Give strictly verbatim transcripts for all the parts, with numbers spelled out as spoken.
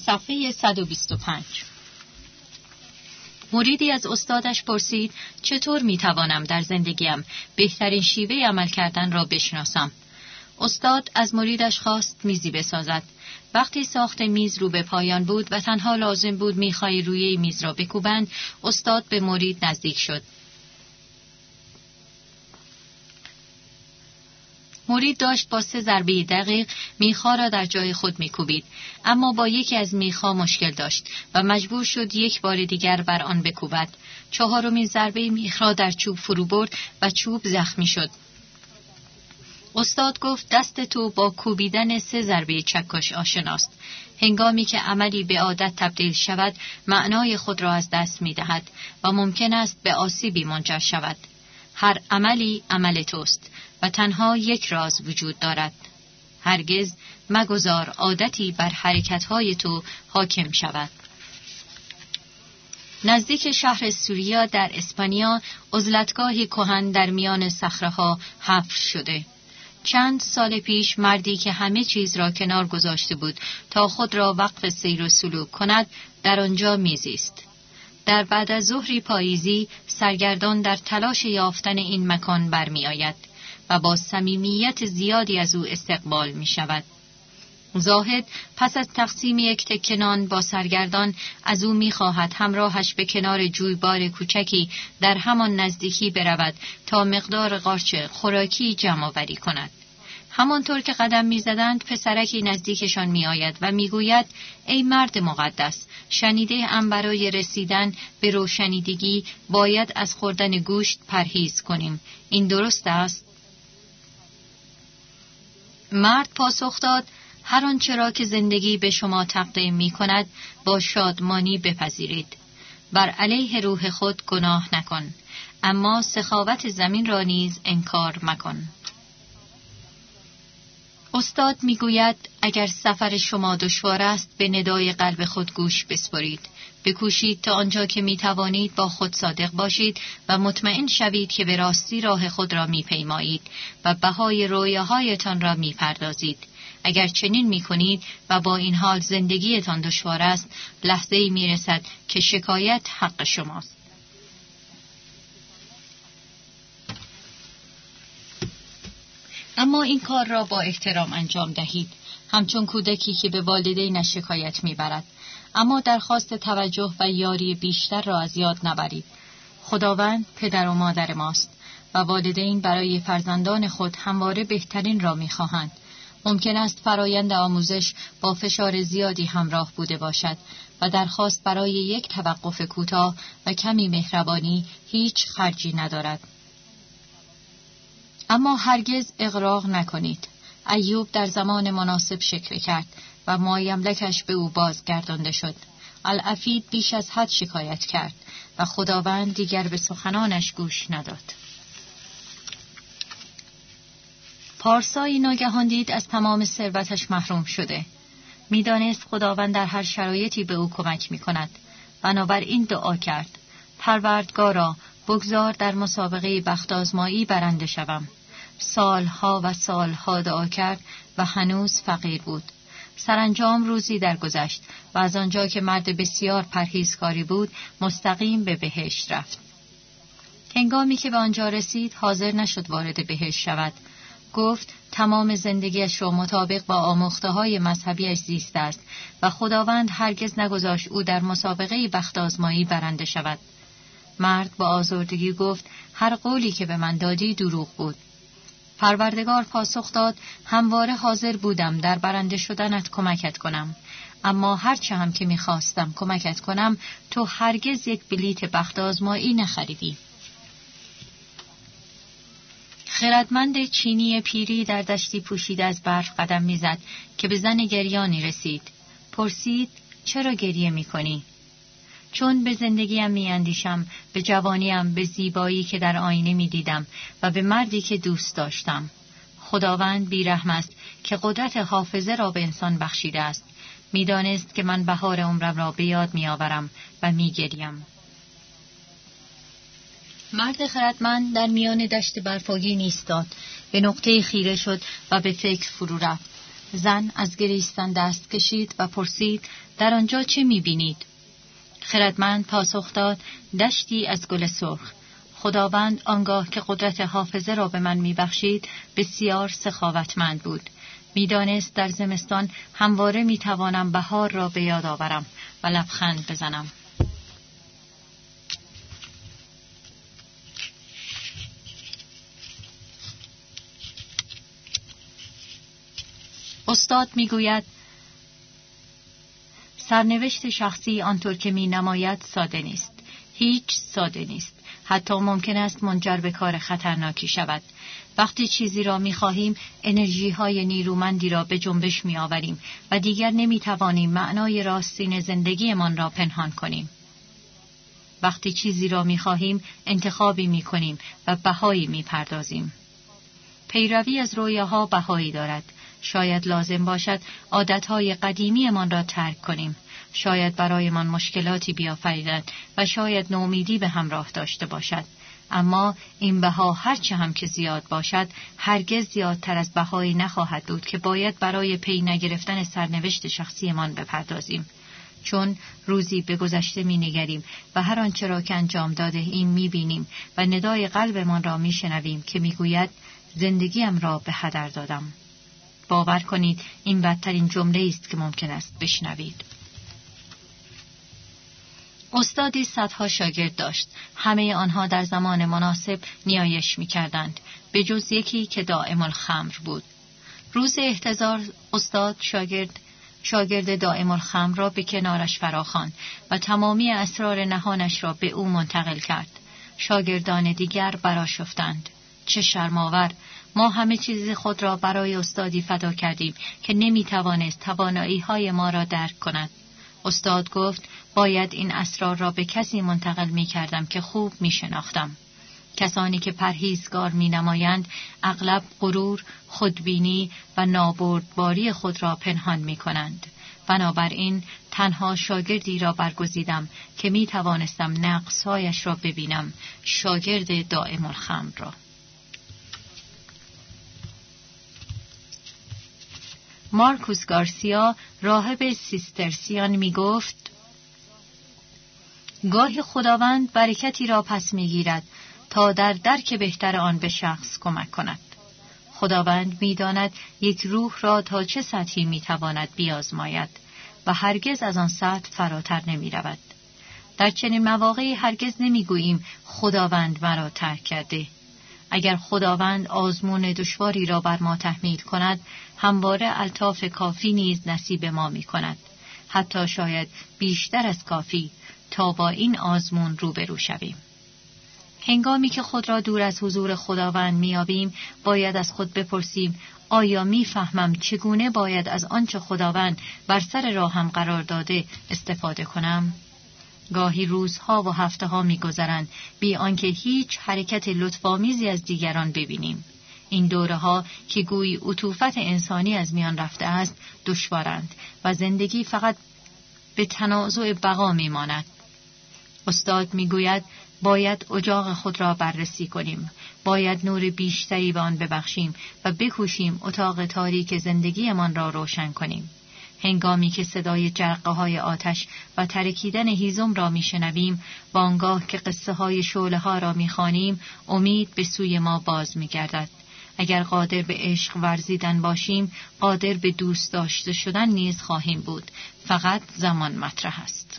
صفحه صد و بیست و پنج. مریدی از استادش پرسید چطور میتوانم در زندگیم بهترین شیوه عمل کردن را بشناسم؟ استاد از مریدش خواست میزی بسازد. وقتی ساخت میز رو به پایان بود و تنها لازم بود میخای روی میز را بکوبند، استاد به مرید نزدیک شد. مرید داشت با سه ضربه دقیق میخا را در جای خود میکوبید، اما با یکی از میخا مشکل داشت و مجبور شد یک بار دیگر بر آن بکوبد. چهارمین ضربه میخ را در چوب فرو برد و چوب زخمی شد. استاد گفت دست تو با کوبیدن سه ضربه چکش آشناست. هنگامی که عملی به عادت تبدیل شود، معنای خود را از دست میدهد و ممکن است به آسیبی منجر شود. هر عملی عمل توست و تنها یک راز وجود دارد. هرگز مگذار عادتی بر حرکتهای تو حاکم شود. نزدیک شهر سوریا در اسپانیا عزلتگاهی کهن در میان صخره‌ها حفر شده. چند سال پیش مردی که همه چیز را کنار گذاشته بود تا خود را وقف سیر و سلوک کند در آنجا میزیست. در بعد از ظهری پاییزی سرگردان در تلاش یافتن این مکان برمی آید و با صمیمیت زیادی از او استقبال می شود. زاهد پس از تقسیم یک تکه نان با سرگردان از او می خواهد همراهش به کنار جویبار کوچکی در همان نزدیکی برود تا مقدار قارچ خوراکی جمع آوری کند. همانطور که قدم می زدند پسرکی نزدیکشان می آید و می گوید ای مرد مقدس، شنیده ام برای رسیدن به روشنیدگی باید از خوردن گوشت پرهیز کنیم. این درست است؟ مرد پاسخ داد هر آنچه را که زندگی به شما تقدیم می کند با شادمانی بپذیرید. بر علیه روح خود گناه نکن، اما سخاوت زمین را نیز انکار مکن. استاد می گوید اگر سفر شما دشوار است به ندای قلب خود گوش بسپارید. بکوشید تا آنجا که می توانید با خود صادق باشید و مطمئن شوید که به راستی راه خود را می پیمایید و بهای رویاهایتان را می پردازید. اگر چنین می کنید و با این حال زندگیتان دشوار است، لحظه‌ای می رسد که شکایت حق شماست. اما این کار را با احترام انجام دهید، همچون کودکی که به والدینش شکایت می برد. اما درخواست توجه و یاری بیشتر را از یاد نبرید. خداوند پدر و مادر ماست و والدین برای فرزندان خود همواره بهترین را می خواهند. ممکن است فرایند آموزش با فشار زیادی همراه بوده باشد و درخواست برای یک توقف کوتاه و کمی مهربانی هیچ خرجی ندارد. اما هرگز اغراق نکنید. ایوب در زمان مناسب شکوه کرد و مایملکش به او بازگردانده شد. العفید بیش از حد شکایت کرد و خداوند دیگر به سخنانش گوش نداد. پارسایی ناگهان دید از تمام ثروتش محروم شده. میدانست خداوند در هر شرایطی به او کمک میکند. بنابراین دعا کرد: پروردگارا، بگذار در مسابقه بخت آزمایی برنده شوم. سالها و سالها دعا کرد و هنوز فقیر بود. سرانجام روزی درگذشت و از آنجا که مرد بسیار پرهیزکاری بود مستقیم به بهشت رفت. هنگامی که به آنجا رسید حاضر نشد وارد بهشت شود. گفت تمام زندگیش را مطابق با آموخته‌های مذهبیش زیسته است و خداوند هرگز نگذاشت او در مسابقه بخت آزمایی برنده شود. مرد با آزردگی گفت هر قولی که به من دادی دروغ بود. پروردگار پاسخ داد همواره حاضر بودم در برنده شدنت کمکت کنم، اما هرچه هم که میخواستم کمکت کنم تو هرگز یک بلیت بخت آزمایی نخریدی. خردمند چینی پیری در دشتی پوشیده از برف قدم میزد که به زن گریانی رسید. پرسید چرا گریه میکنی؟ چون به زندگیم میاندیشم، به جوانیم، به زیبایی که در آینه میدیدم و به مردی که دوست داشتم. خداوند بیرحم است که قدرت حافظه را به انسان بخشیده است. میدانست که من بهار عمرم را به یاد میآورم و میگریم. مرد خردمند در میان دشت برفاگین ایستاد، به نقطه خیره شد و به فکر فرو رفت. زن از گریستن دست کشید و پرسید در آنجا چه می‌بینید؟ خردمند پاسخ داد دشتی از گل سرخ. خداوند آنگاه که قدرت حافظه را به من می‌بخشید بسیار سخاوتمند بود. می‌دانست در زمستان همواره می‌توانم بهار را به یاد آورم و لبخند بزنم. استاد میگوید سرنوشت شخصی آنطور که می نماید ساده نیست. هیچ ساده نیست. حتی ممکن است منجر به کار خطرناکی شود. وقتی چیزی را می خواهیم انرژی های نیرومندی را به جنبش می آوریم و دیگر نمی توانیم معنای راستین زندگیمان را پنهان کنیم. وقتی چیزی را می خواهیم انتخابی می کنیم و بهایی می پردازیم. پیروی از رویاها بهایی دارد. شاید لازم باشد عادتهای قدیمی من را ترک کنیم. شاید برایمان مشکلاتی بیافریدند و شاید نومیدی به همراه داشته باشد. اما این بها هرچه هم که زیاد باشد هرگز زیادتر از بهایی نخواهد بود که باید برای پی نگرفتن سرنوشت شخصی من بپردازیم. چون روزی به گذشته می نگریم و هر آنچه را که انجام داده ایم می بینیم و ندای قلبمان را می شنویم که می گوید زندگیم را به هدر دادم. باور کنید این بدترین جمله است که ممکن است بشنوید. استادی صدها شاگرد داشت. همه آنها در زمان مناسب نیایش می کردند، به جز یکی که دائم الخمر بود. روز احتضار استاد شاگرد شاگرد دائم الخمر را به کنارش فراخواند و تمامی اسرار نهانش را به او منتقل کرد. شاگردان دیگر برآشفتند. چه شرم‌آور! ما همه چیز خود را برای استادی فدا کردیم که نمی توانست توانایی های ما را درک کند. استاد گفت باید این اسرار را به کسی منتقل می کردم که خوب می شناختم. کسانی که پرهیزگار می نمایند اغلب غرور، خودبینی و نابردباری خود را پنهان می کنند. بنابراین تنها شاگردی را برگزیدم که می توانستم نقصهایش را ببینم، شاگرد دائم الخمر را. مارکوس گارسیا راهب سیسترسیان می گفت گاهی خداوند برکتی را پس می گیرد تا در درک بهتر آن به شخص کمک کند. خداوند می داند یک روح را تا چه سطحی می تواند بیازماید و هرگز از آن سطح فراتر نمی رود. در چنین مواقعی هرگز نمی گوییم خداوند مرا ترک کرده. اگر خداوند آزمون دشواری را بر ما تحمیل کند، همواره الطاف کافی نیز نصیب ما می کند. حتی شاید بیشتر از کافی تا با این آزمون روبرو شویم. هنگامی که خود را دور از حضور خداوند می‌یابیم، باید از خود بپرسیم آیا می‌فهمم چگونه باید از آنچه خداوند بر سر راهم قرار داده استفاده کنم؟ گاهی روزها و هفته‌ها می‌گذرند بی آنکه هیچ حرکت لطف‌آمیزی از دیگران ببینیم. این دوره‌ها که گویی عطوفت انسانی از میان رفته است، دشوارند و زندگی فقط به تنازع بقا می‌ماند. استاد می‌گوید باید اجاق خود را بررسی کنیم، باید نور بیشتری به آن ببخشیم و بکوشیم اتاق تاریک زندگیمان را روشن کنیم. هنگامی که صدای جرقه های آتش و ترکیدن هیزم را میشنویم، وانگاه که قصه های شعله ها را میخوانیم، امید به سوی ما باز میگردد. اگر قادر به عشق ورزیدن باشیم، قادر به دوست داشته شدن نیز خواهیم بود. فقط زمان مطرح است.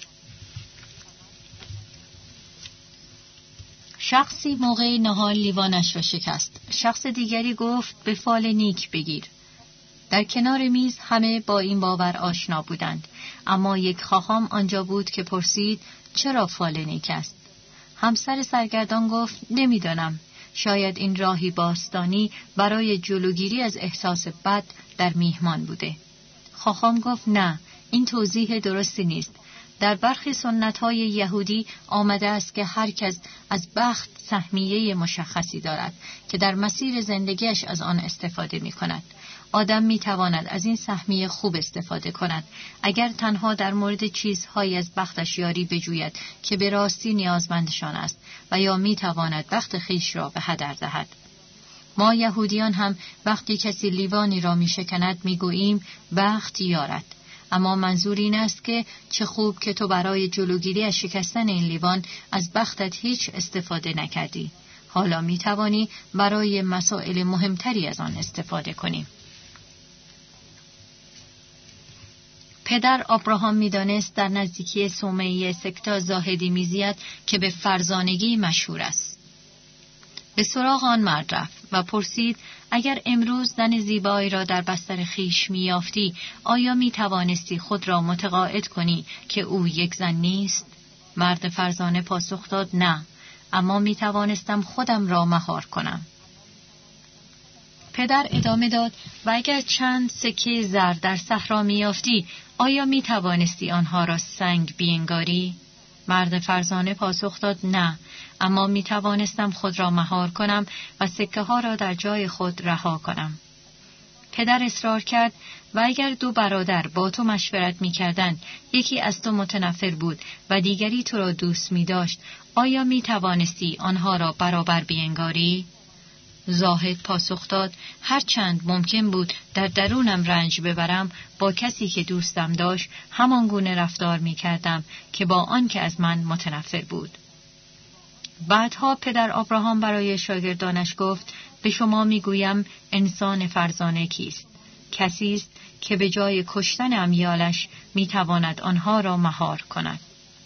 شخصی موقع نهار لیوانش را شکست. شخص دیگری گفت به فال نیک بگیر. در کنار میز همه با این باور آشنا بودند، اما یک خاخام آنجا بود که پرسید چرا فال نیک است؟ همسر سرگردان گفت نمیدانم، شاید این راهی باستانی برای جلوگیری از احساس بد در میهمان بوده. خاخام گفت نه، این توضیح درستی نیست. در برخی سنت‌های یهودی آمده است که هر کس از بخت سهمیه مشخصی دارد که در مسیر زندگیش از آن استفاده می‌کند. آدم می‌تواند از این سهمیه خوب استفاده کند اگر تنها در مورد چیزهایی از بختش یاری بجوید که به راستی نیازمندشان است و یا می‌تواند بخت خویش را به هدر دهد. ما یهودیان هم وقتی کسی لیوانی را می شکند می گوییم بخت یارد. اما منظور این است که چه خوب که تو برای جلوگیری از شکستن این لیوان از بختت هیچ استفاده نکردی. حالا می توانی برای مسائل مهمتری از آن استفاده کنی. پدر ابراهام می دانست در نزدیکی صومعه سکتا زاهدی می زید که به فرزانگی مشهور است. به سراغ آن مرد رفت و پرسید اگر امروز زن زیبایی را در بستر خیش می یافتی، آیا می توانستی خود را متقاعد کنی که او یک زن نیست؟ مرد فرزانه پاسخ داد نه، اما می توانستم خودم را مهار کنم. پدر ادامه داد و اگر چند سکه زر در صحرا می یافتی، آیا می توانستی آنها را سنگ بینگاری؟ مرد فرزانه پاسخ داد نه، اما می توانستم خود را مهار کنم و سکه ها را در جای خود رها کنم. پدر اصرار کرد و اگر دو برادر با تو مشورت می کردن، یکی از تو متنفر بود و دیگری تو را دوست می داشت، آیا می توانستی آنها را برابر بینگاری؟ زاهد پاسخ داد هرچند ممکن بود در درونم رنج ببرم، با کسی که دوستم داشت همان گونه رفتار می کردم که با آن که از من متنفر بود. بعدها پدر ابراهام برای شاگردانش گفت به شما می گویم انسان فرزانه کیست؟ کسی است که به جای کشتن امیالش می تواند آنها را مهار کند.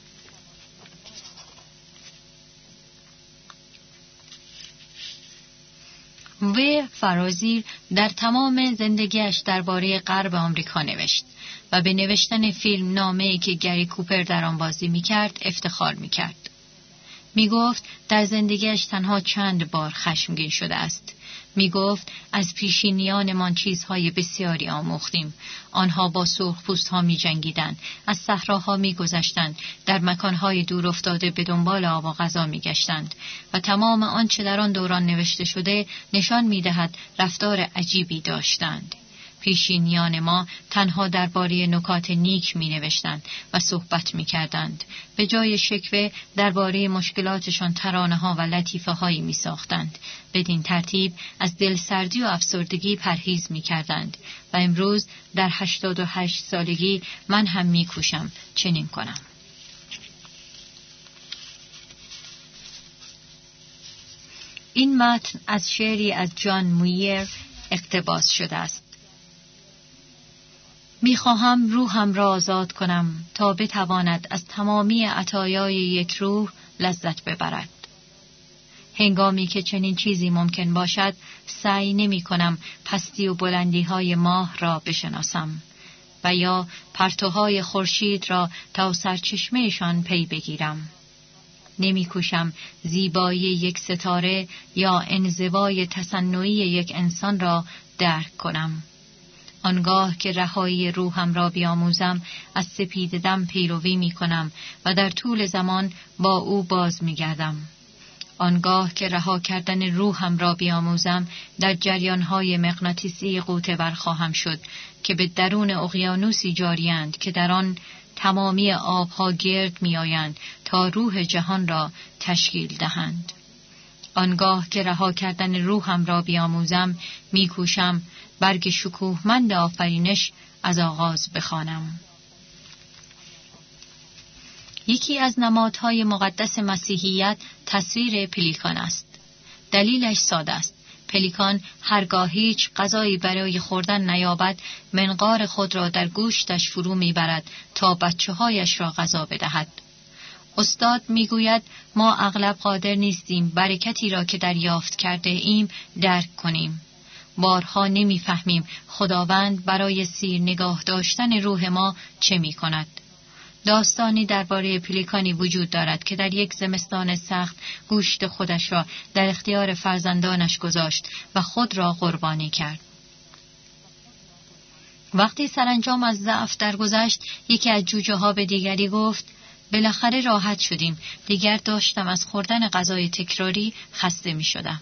و فرازیر در تمام زندگیش درباره غرب آمریکا نوشت و به نوشتن فیلم نامه‌ای که گری کوپر در آن بازی می‌کرد افتخار می‌کرد. می‌گفت در زندگیش تنها چند بار خشمگین شده است. می‌گفت از پیشینیانمان چیزهای بسیاری آموختیم. آنها با سرخپوست‌ها می‌جنگیدند، از صحراها می‌گذشتند، در مکان‌های دور افتاده به دنبال آب و غذا می‌گشتند و تمام آنچه در آن دوران نوشته شده نشان می‌دهد رفتار عجیبی داشتند. پیشینیان ما تنها درباره نکات نیک می نوشتند و صحبت می کردند. به جای شکوه درباره مشکلاتشان ترانه ها و لطیفه هایی می ساختند. بدین ترتیب از دلسردی و افسردگی پرهیز می کردند و امروز در هشتاد و هشت سالگی من هم می کوشم چنین کنم. این متن از شعری از جان مویر اقتباس شده است. می‌خواهم روحم را آزاد کنم تا بتواند از تمامی عطایای یک روح لذت ببرد. هنگامی که چنین چیزی ممکن باشد، سعی نمی کنم پستی و بلندی های ماه را بشناسم و یا پرتوهای خورشید را تا سرچشمهشان پی بگیرم. نمی کوشم زیبایی یک ستاره یا انزوای تصنعی یک انسان را درک کنم. آنگاه که رهایی روحم را بیاموزم، از سپید دم پیروی می کنم و در طول زمان با او باز می گردم. آنگاه که رها کردن روحم را بیاموزم، در جریانهای مغناطیسی غوطه‌ور خواهم شد که به درون اقیانوسی جاریند که در آن تمامی آبها گرد می آیند تا روح جهان را تشکیل دهند. آنگاه که رها کردن روحم را بیاموزم، می کوشم برگ شکوهمند آفرینش از آغاز بخوانم. یکی از نمادهای مقدس مسیحیت تصویر پلیکان است. دلیلش ساده است. پلیکان هرگاه هیچ غذایی برای خوردن نیابد، منقار خود را در گوشتش فرو میبرد تا بچه‌هایش را غذا بدهد. استاد میگوید ما اغلب قادر نیستیم برکتی را که دریافت کرده ایم درک کنیم. بارها نمیفهمیم خداوند برای سیر نگاه داشتن روح ما چه می کند. داستانی درباره پلیکانی وجود دارد که در یک زمستان سخت گوشت خودش را در اختیار فرزندانش گذاشت و خود را قربانی کرد. وقتی سرانجام از ضعف درگذشت، یکی از جوجه ها به دیگری گفت بالاخره راحت شدیم، دیگر داشتم از خوردن غذای تکراری خسته می شدم.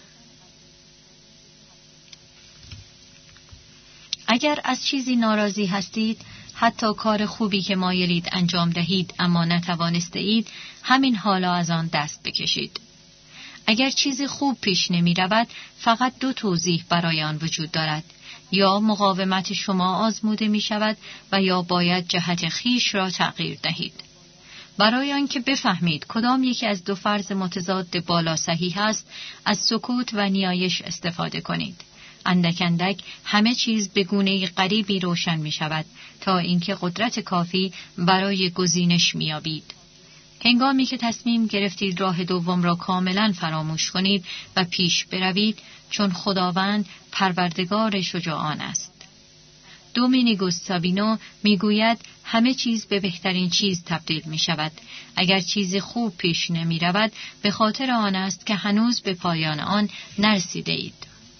اگر از چیزی ناراضی هستید، حتی کار خوبی که مایلید انجام دهید اما نتوانسته اید، همین حالا از آن دست بکشید. اگر چیزی خوب پیش نمی رود، فقط دو توضیح برای آن وجود دارد: یا مقاومت شما آزموده می شود و یا باید جهت خیش را تغییر دهید. برای آنکه بفهمید کدام یکی از دو فرض متضاد بالا صحیح است، از سکوت و نیایش استفاده کنید. اندک اندک همه چیز به گونه غریبی روشن می شود تا اینکه قدرت کافی برای گزینش می یابید. هنگامی که تصمیم گرفتید راه دوم را کاملا فراموش کنید و پیش بروید، چون خداوند پروردگار شجاعان است. دومینیگوس سابینو میگوید همه چیز به بهترین چیز تبدیل می شود. اگر چیزی خوب پیش نمی رود، به خاطر آن است که هنوز به پایان آن نرسیده اید.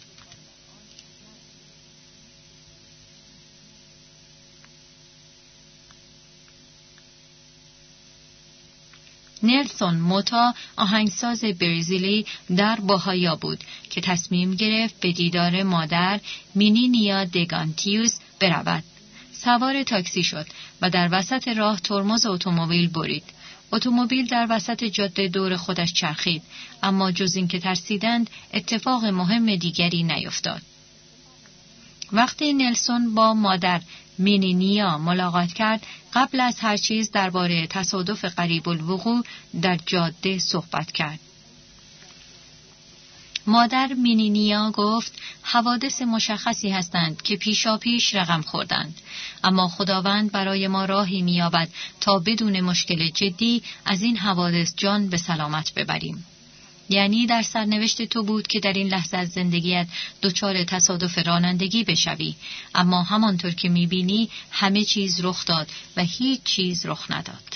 نلسون موتا، آهنگساز برزیلی، در باهایا بود که تصمیم گرفت به دیدار مادر مینینیا دگانتیوس برود. سوار تاکسی شد و در وسط راه ترمز اتومبیل برید. اتومبیل در وسط جاده دور خودش چرخید، اما جز این که ترسیدند اتفاق مهم دیگری نیفتاد. وقتی نلسون با مادر مینینیا ملاقات کرد، قبل از هر چیز درباره تصادف قریب الوقوع در جاده صحبت کرد. مادر مینینیا گفت حوادث مشخصی هستند که پیشا پیش رقم خوردند، اما خداوند برای ما راهی می‌یابد تا بدون مشکل جدی از این حوادث جان به سلامت ببریم. یعنی در سرنوشت تو بود که در این لحظه از زندگیت دچار تصادف رانندگی بشوی، اما همانطور که می‌بینی همه چیز رخ داد و هیچ چیز رخ نداد.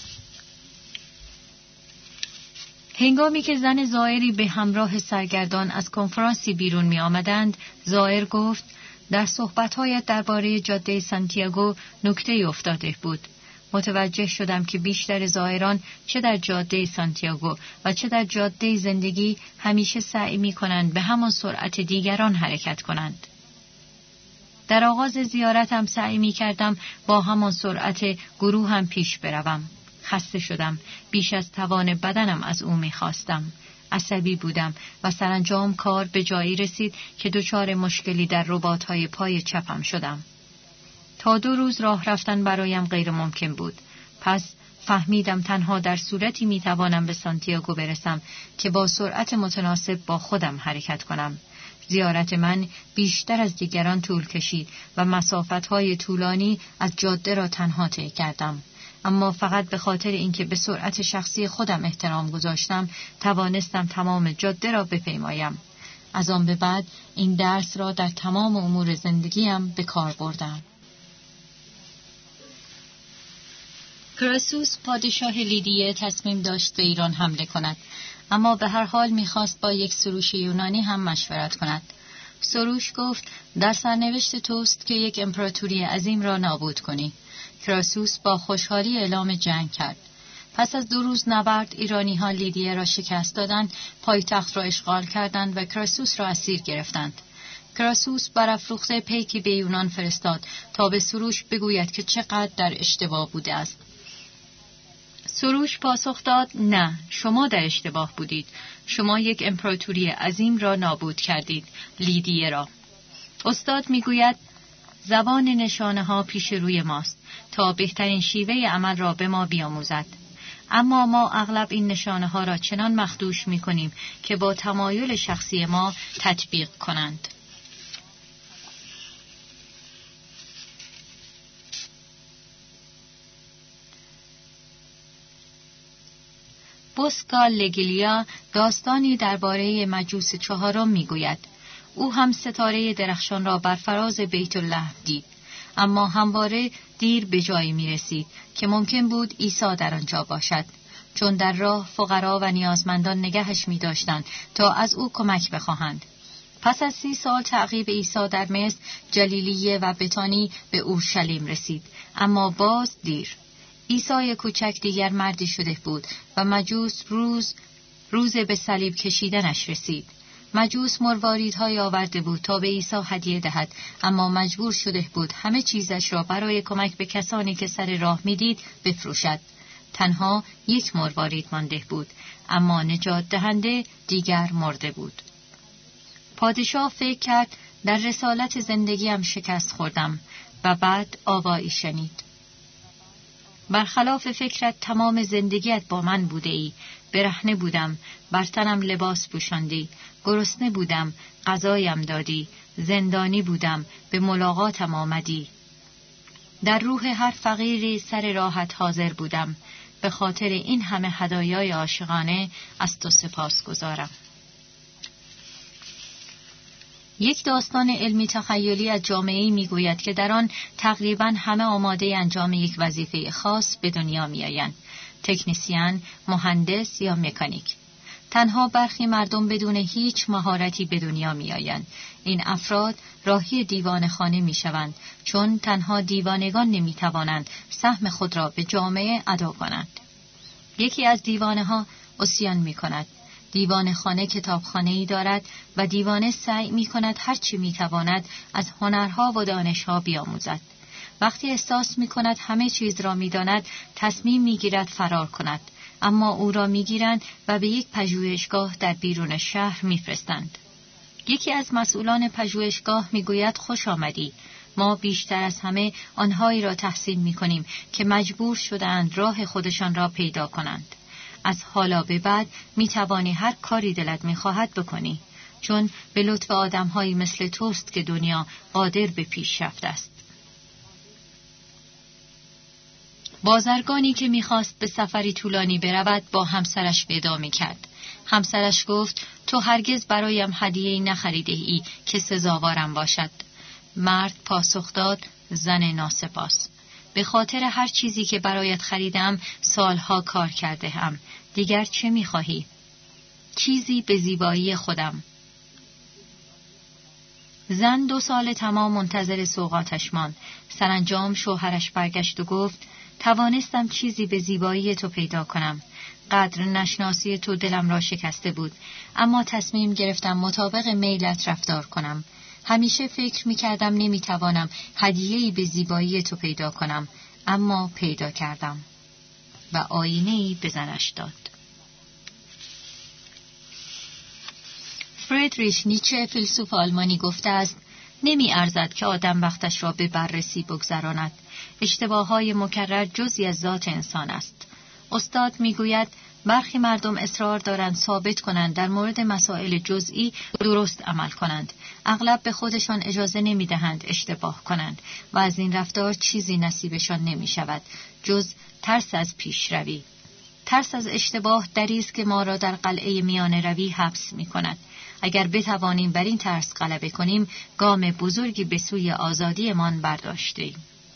هنگامی که زن زائری به همراه سرگردان از کنفرانسی بیرون می آمدند، زائر گفت در صحبت‌هایت درباره جاده سانتیاگو نکته افتاده بود. متوجه شدم که بیشتر زائران چه در جاده سانتیاگو و چه در جاده زندگی همیشه سعی می کنند به همان سرعت دیگران حرکت کنند. در آغاز زیارتم سعی می کردم با همان سرعت گروه هم پیش بروم. خسته شدم، بیش از توان بدنم از او می خواستم. عصبی بودم و سرانجام کار به جایی رسید که دچار مشکلی در رباط‌های پای چپم شدم. تا دو روز راه رفتن برایم غیر ممکن بود. پس فهمیدم تنها در صورتی می توانم به سانتیاگو برسم که با سرعت متناسب با خودم حرکت کنم. زیارت من بیشتر از دیگران طول کشید و مسافت‌های طولانی از جاده را تنها طی کردم. اما فقط به خاطر اینکه به سرعت شخصی خودم احترام گذاشتم، توانستم تمام جاده را بپیمایم. از آن به بعد این درس را در تمام امور زندگیم به کار بردم. کراسوس پادشاه لیدیه تصمیم داشت به ایران حمله کند، اما به هر حال می‌خواست با یک سروش یونانی هم مشورت کند. سروش گفت در سرنوشت توست که یک امپراتوری عظیم را نابود کنی. کراسوس با خوشحالی اعلام جنگ کرد. پس از دو روز نبرد ایرانی‌ها لیدیه را شکست دادند، پایتخت را اشغال کردند و کراسوس را اسیر گرفتند. کراسوس برافروخته پیکی به یونان فرستاد تا به سروش بگوید که چقدر در اشتباه بوده است. سروش پاسخ داد نه، شما در اشتباه بودید. شما یک امپراتوری عظیم را نابود کردید، لیدیه را. استاد میگوید زبان نشانه ها پیش روی ماست تا بهترین شیوه عمل را به ما بیاموزد. اما ما اغلب این نشانه ها را چنان مخدوش می کنیم که با تمایل شخصی ما تطبیق کنند. بوسکا لگیلیا داستانی درباره مجوس چهارم میگوید. او هم ستاره درخشان را بر فراز بیت الله دید، اما همواره دیر به جایی می رسید که ممکن بود عیسی در آنجا باشد، چون در راه فقرا و نیازمندان نگهش می داشتند تا از او کمک بخواهند. پس از سی سال تعقیب عیسی در مصر، جلیلیه و بتانی به اورشلیم رسید، اما باز دیر. عیسی کوچک دیگر مردی شده بود و مجوس روز روز به صلیب کشیدنش رسید. مجوس مرواریدهای آورده بود تا به عیسی هدیه دهد، اما مجبور شده بود همه چیزش را برای کمک به کسانی که سر راه میدید بفروشد. تنها یک مروارید مانده بود، اما نجات دهنده دیگر مرده بود. پادشاه فکر کرد در رسالت زندگیم شکست خوردم و بعد آوایی شنید: برخلاف فکرت تمام زندگیت با من بوده ای. برهنه بودم، بر تنم لباس پوشاندی، گرسنه بودم، غذایم دادی، زندانی بودم، به ملاقاتم آمدی. در روح هر فقیری سر راحت حاضر بودم. به خاطر این همه هدایای عاشقانه از تو سپاس گزارم. یک داستان علمی تخیلی از جامعه‌ای میگوید که در آن تقریباً همه آماده انجام یک وظیفه خاص به دنیا میآیند: تکنیسیان، مهندس یا مکانیک. تنها برخی مردم بدون هیچ مهارتی به دنیا میآیند. این افراد راهی دیوانه‌خانه میشوند، چون تنها دیوانگان نمیتوانند سهم خود را به جامعه ادا کنند. یکی از دیوانه‌ها عصیان میکند. دیوانه خانه کتابخانه‌ای دارد و دیوانه سعی می‌کند هر چی می‌تواند از هنرها و دانش‌ها بیاموزد. وقتی احساس می‌کند همه چیز را می‌داند، تصمیم می‌گیرد فرار کند، اما او را می‌گیرند و به یک پژوهشگاه در بیرون شهر می‌فرستند. یکی از مسئولان پژوهشگاه می‌گوید: خوش آمدی. ما بیشتر از همه آنهایی را تحسین می‌کنیم که مجبور شدند راه خودشان را پیدا کنند. از حالا به بعد می توانی هر کاری دلت می خواهد بکنی، چون به لطف آدم‌هایی مثل توست که دنیا قادر به پیشرفت است. بازرگانی که می‌خواست به سفری طولانی برود با همسرش ودا می‌کرد. همسرش گفت: تو هرگز برایم هدیه‌ای نخریده ای که سزاوارم باشد. مرد پاسخ داد: زن ناسپاس. به خاطر هر چیزی که برایت خریدم سالها کار کرده هم. دیگر چه می‌خواهی؟ چیزی به زیبایی خودم. زن دو سال تمام منتظر سوغاتش ماند. سرانجام شوهرش برگشت و گفت: توانستم چیزی به زیبایی تو پیدا کنم. قدر نشناسی تو دلم را شکسته بود، اما تصمیم گرفتم مطابق میلت رفتار کنم. همیشه فکر می‌کردم نمی‌توانم هدیه‌ای به زیبایی تو پیدا کنم، اما پیدا کردم. و آینه‌ای به زنش داد. فریدریش نیچه فیلسوف آلمانی گفته است: نمی ارزد که آدم وقتش را به بررسی بگذراند. اشتباه‌های مکرر جزئی از ذات انسان است. استاد میگوید برخی مردم اصرار دارند ثابت کنند در مورد مسائل جزئی درست عمل کنند. اغلب به خودشان اجازه نمیدهند اشتباه کنند و از این رفتار چیزی نصیبشان نمی شود جز ترس از پیشروی. ترس از اشتباه دری است که ما را در قلعه میانه روی حبس می کند. اگر بتوانیم بر این ترس غلبه کنیم، گام بزرگی به سوی آزادیمان برداشتیم.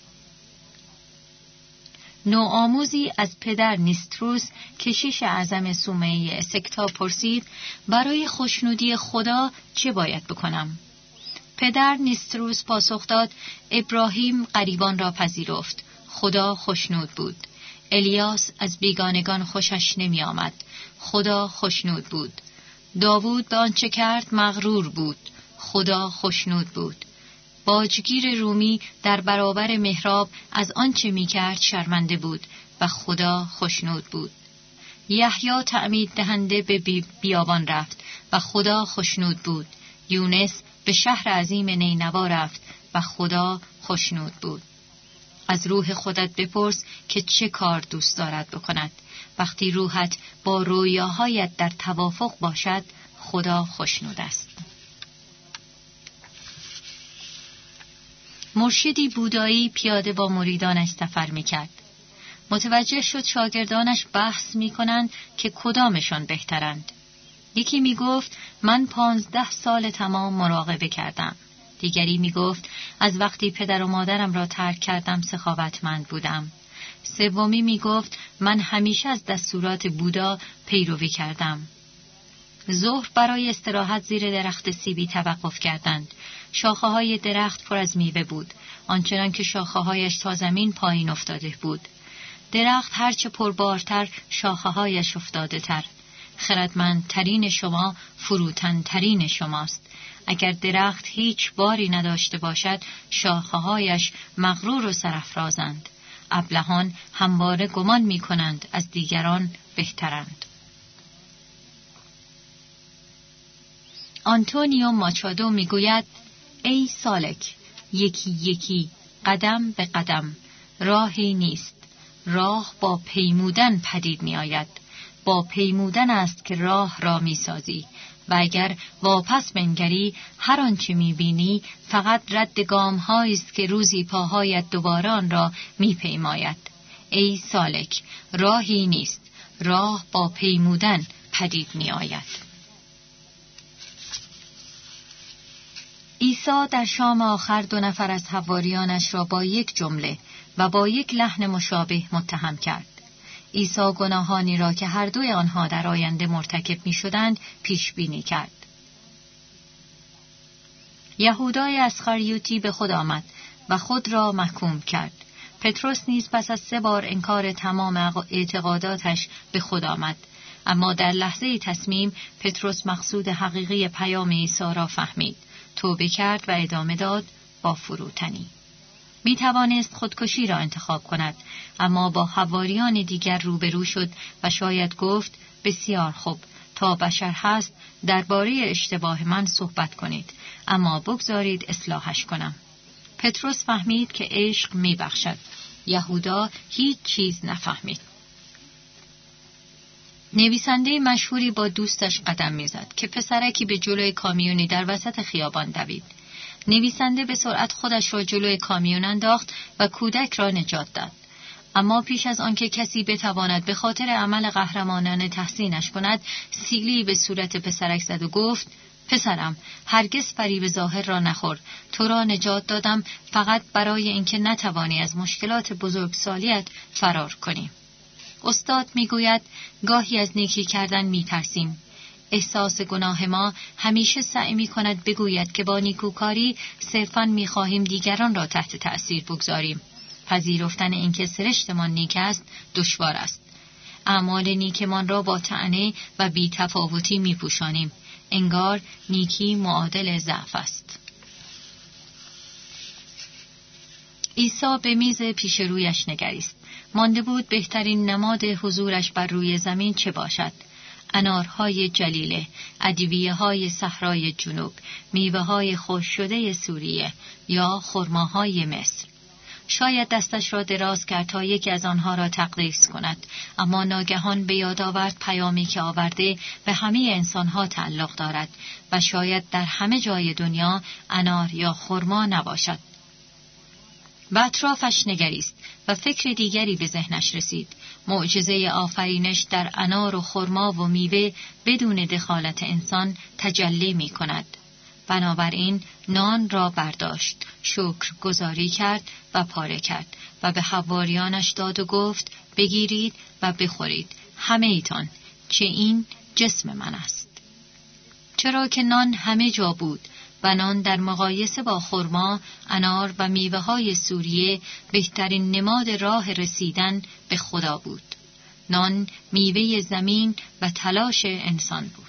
نوآموزی از پدر نیستروس، کشیش اعظم صومعه اسکتا، پرسید: برای خوشنودی خدا چه باید بکنم؟ پدر نیستروس پاسخ داد: ابراهیم غریبان را پذیرفت، خدا خوشنود بود. الیاس از بیگانگان خوشش نمی آمد، خدا خوشنود بود. داوود به آنچه کرد مغرور بود، خدا خوشنود بود. باجگیر رومی در برابر محراب از آنچه می کرد شرمنده بود و خدا خوشنود بود. یحیی تعمید دهنده به بی بیابان رفت و خدا خوشنود بود. یونس به شهر عظیم نینوا رفت و خدا خوشنود بود. از روح خودت بپرس که چه کار دوست دارد بکند. وقتی روحت با رویاهایت در توافق باشد، خدا خوشنود است. مرشدی بودایی پیاده با مریدانش سفر میکرد. متوجه شد شاگردانش بحث میکنند که کدامشان بهترند. یکی میگفت من پانزده سال تمام مراقبه کردم. دیگری میگفت از وقتی پدر و مادرم را ترک کردم سخاوتمند بودم. سومی میگفت من همیشه از دستورات بودا پیروی کردم. ظهر برای استراحت زیر درخت سیبی توقف کردند. شاخه‌های درخت پر از میوه بود، آنچنان که شاخه‌هایش تا زمین پایین افتاده بود. درخت هرچه پربارتر شاخه‌هایش افتاده تر. خردمندترین شما فروتنترین شماست. اگر درخت هیچ باری نداشته باشد، شاخه‌هایش مغرور و سرافرازند. ابلهان همواره گمان می کنند از دیگران بهترند. آنتونیو ماچادو می گوید ای سالک، یکی یکی قدم به قدم راهی نیست، راه با پیمودن پدید می آید. با پیمودن است که راه را می سازی و اگر واپس بنگری هر آنچه می بینی فقط رد گام هایی است که روزی پاهایت دوباره آن را می پیماید. ای سالک، راهی نیست، راه با پیمودن پدید می آید. عیسی در شام آخر دو نفر از حواریانش را با یک جمله و با یک لحن مشابه متهم کرد. عیسی گناهانی را که هر دوی آنها در آینده مرتکب می شدند پیش بینی کرد. یهودای اسخریوطی به خود آمد و خود را محکوم کرد. پتروس نیز پس از سه بار انکار تمام اعتقاداتش به خود آمد. اما در لحظه تصمیم پتروس مقصود حقیقی پیام عیسی را فهمید. توبه کرد و ادامه داد با فروتنی. می توانست خودکشی را انتخاب کند، اما با حواریان دیگر روبرو شد و شاید گفت بسیار خوب، تا بشر هست درباره اشتباه من صحبت کنید، اما بگذارید اصلاحش کنم. پتروس فهمید که عشق می بخشد. یهودا هیچ چیز نفهمید. نویسنده مشهوری با دوستش قدم می‌زد که پسرکی به جلوی کامیونی در وسط خیابان دوید. نویسنده به سرعت خودش را جلوی کامیون انداخت و کودک را نجات داد. اما پیش از آنکه کسی بتواند به خاطر عمل قهرمانانه تحسینش کند، سیلی به صورت پسرک زد و گفت: پسرم، هرگز فریب ظاهر را نخور. تو را نجات دادم فقط برای اینکه نتوانی از مشکلات بزرگسالیت فرار کنی. استاد میگوید گاهی از نیکی کردن میترسیم. احساس گناه ما همیشه سعی میکند بگوید که با نیکوکاری صرفاً میخواهیم دیگران را تحت تأثیر بگذاریم. پذیرفتن اینکه سرشتمان نیک است دشوار است. اعمال نیکمان را با طعنه و بی‌تفاوتی میپوشانیم. انگار نیکی معادل ضعف است. عیسی به میز پیش رویش نگریست. مانده بود بهترین نماد حضورش بر روی زمین چه باشد. انارهای جلیله، ادویه‌های صحرای جنوب، میوه‌های خشک شده سوریه یا خرماهای مصر. شاید دستش را دراز کرد تا یکی از آنها را تقدیس کند، اما ناگهان به یاد آورد پیامی که آورده به همه انسانها تعلق دارد و شاید در همه جای دنیا انار یا خرما نباشد. به اطرافش نگریست و فکر دیگری به ذهنش رسید. معجزه آفرینش در انار و خرما و میوه بدون دخالت انسان تجلی می کند. بنابراین نان را برداشت، شکر گزاری کرد و پاره کرد و به حواریانش داد و گفت: بگیرید و بخورید همه ایتان، چه این جسم من است. چرا که نان همه جا بود و نان در مقایسه با خرما، انار و میوه‌های سوریه بهترین نماد راه رسیدن به خدا بود. نان میوه زمین و تلاش انسان بود.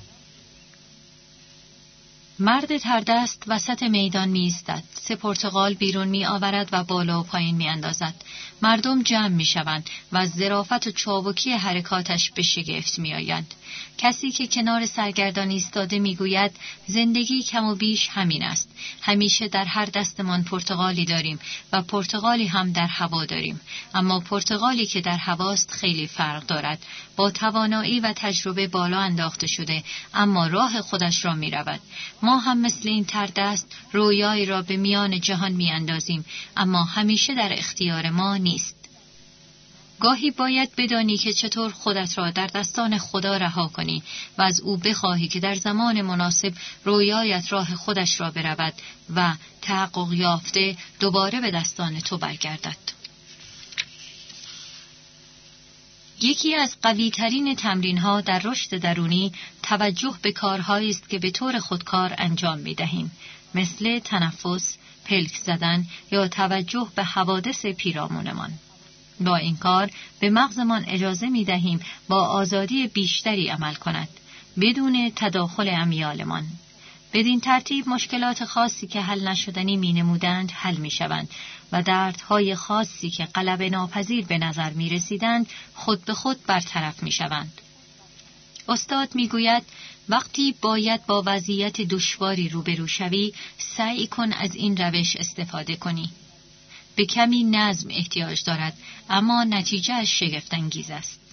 مرد تردست وسط میدان می ایستد. سه پرتقال بیرون می آورد و بالا و پایین می اندازد. مردم جمع می شوند و از ظرافت و چابکی حرکاتش به شگفت می آیند. کسی که کنار سرگردان ایستاده می گوید زندگی کم و بیش همین است. همیشه در هر دستمان پرتقالی داریم و پرتقالی هم در هوا داریم. اما پرتقالی که در هواست خیلی فرق دارد. با توانایی و تجربه بالا انداخته شده، اما راه خودش را می رود. ما هم مثل این تردست رویایی را به میان جهان می اندازیم، اما همیشه در اختیار ما نیست. گاهی باید بدانی که چطور خودت را در دستان خدا رها کنی و از او بخواهی که در زمان مناسب رویایت راه خودش را برود و تحقق یافته دوباره به دستان تو برگردد. یکی از قوی‌ترین تمرین‌ها در رشد درونی توجه به کارهایی است که به طور خودکار انجام می‌دهیم، مثل تنفس، پلک زدن یا توجه به حوادث پیرامونمان. با این کار به مغزمان اجازه می‌دهیم با آزادی بیشتری عمل کند، بدون تداخل امیالمان. بدین ترتیب مشکلات خاصی که حل نشدنی می نمودند حل می شوند و دردهای خاصی که غلبه ناپذیر به نظر می رسیدند خود به خود برطرف می شوند. استاد می گوید وقتی باید با وضعیت دشواری روبرو شوی سعی کن از این روش استفاده کنی. به کمی نظم احتیاج دارد اما نتیجهش شگفت انگیز است.